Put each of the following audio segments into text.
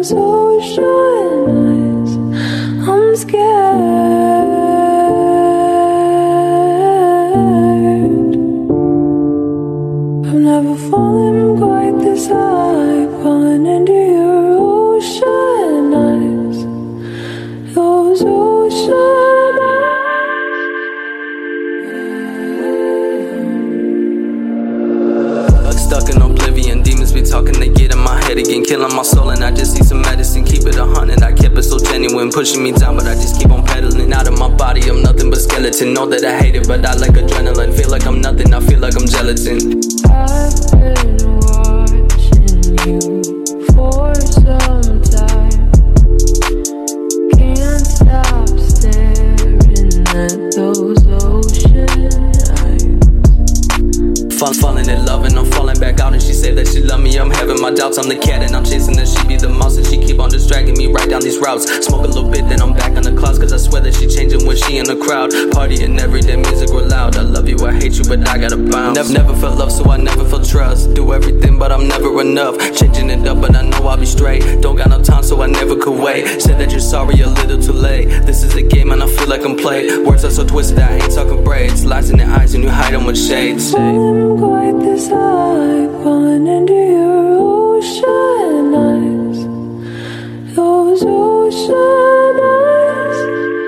those ocean eyes. I'm scared. I've never fallen quite this high, falling into your ocean eyes. Those ocean eyes. Stuck in oblivion, demons be talking, they get in my head again, killing my soul, and I just need some medicine. Keep it 100, I kept it so genuine, pushing me down, but I just keep on pedaling. Out of my body, I'm nothing but skeleton. Know that I hate it, but I like adrenaline. Feel like I'm nothing, I feel like I'm gelatin. I've been watching you for some time. Can't stop staring at those ocean eyes. Falling in love and I'm falling back out, and she said that she love me. I'm having my doubts, I'm the cat and I'm chasing her. She be the mouse and she keep on distracting me right down these routes. Smoke a little bit, then I'm back on the clouds, cause I swear that she changing when she in the crowd. Partying every day, music real loud. I love you, I hate you, but I gotta bounce. Never felt love, so I never felt trust. Do everything, but I'm never enough. Changing it up, but I know I'll be straight. Don't got no time, so I never could wait. Said that you're sorry, a little too late. This is a game and I feel like I'm played. Words are so twisted, I ain't talking braids. Lies in the eyes and you hide them with shades. Falling quite this high, falling into your ocean eyes. Those ocean eyes.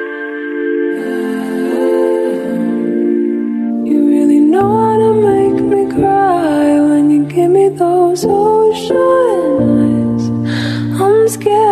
You really know how to make me cry when you give me those ocean eyes. I'm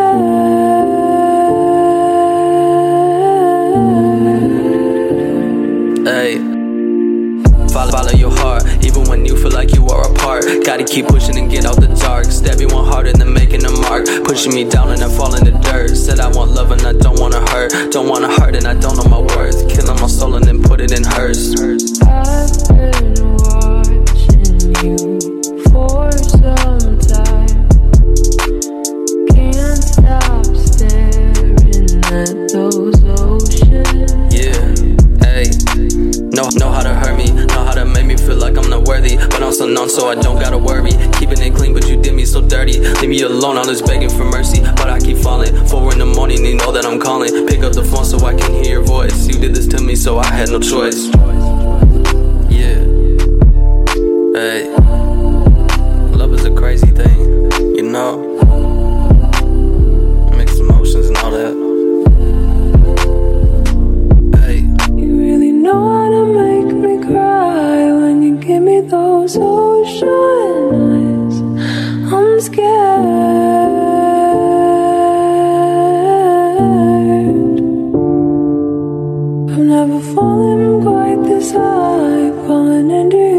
scared. Hey, follow your heart, even when you feel like you are apart. Gotta keep pushing and get out the dark. Stabbing one harder than making a mark. Pushing me down and I fall in the dirt. Said I want love and I don't wanna hurt. Don't wanna hurt and I don't know my worth. Killing my soul and then put it in hers. I've been watching you for some time. Can't stop staring at those oceans. Yeah, hey. Know how to hurt me, know how to make me feel like I'm not worthy. But I'm so numb, so I don't gotta worry. Keeping it clean, but you did me so dirty. Leave me alone, I'm just begging for mercy. But I keep falling, 4 in the morning, you know that I'm calling. Pick up the phone so I can hear your voice. You did this to me, so I had no choice. Yeah, hey. Love is a crazy thing, you know. Mixed emotions and all that. Give me those ocean eyes. I'm scared. I've never fallen quite this high, falling into